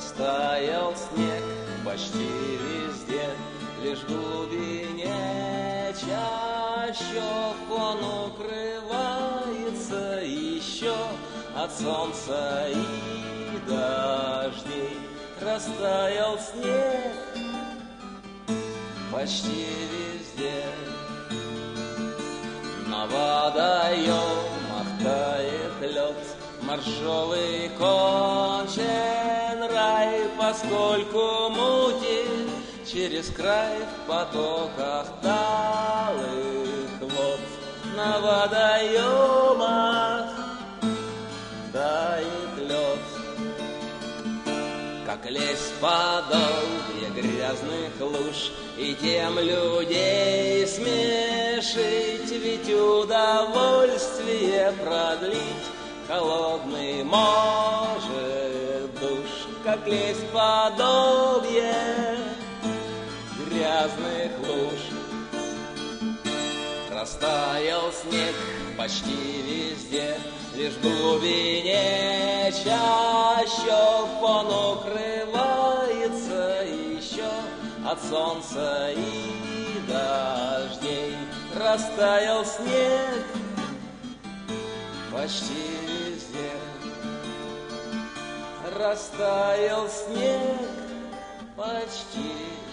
Растаял снег почти везде, лишь в глубине чащоб он укрывается еще от солнца и дождей. Растаял снег почти везде. На водоемах тает лед, моржовый кончен рай, поскольку мутит через край в потоках талых вод. На водоемах тает лед, как лезть в подобие грязных луж и тем людей смешить, ведь удовольствие продлить холодный может душ, как лезть в подобие грязных луж. Растаял снег почти везде, лишь в глубине чащоб он укрывается еще от солнца и дождей. Растаял снег почти везде. Растаял снег почти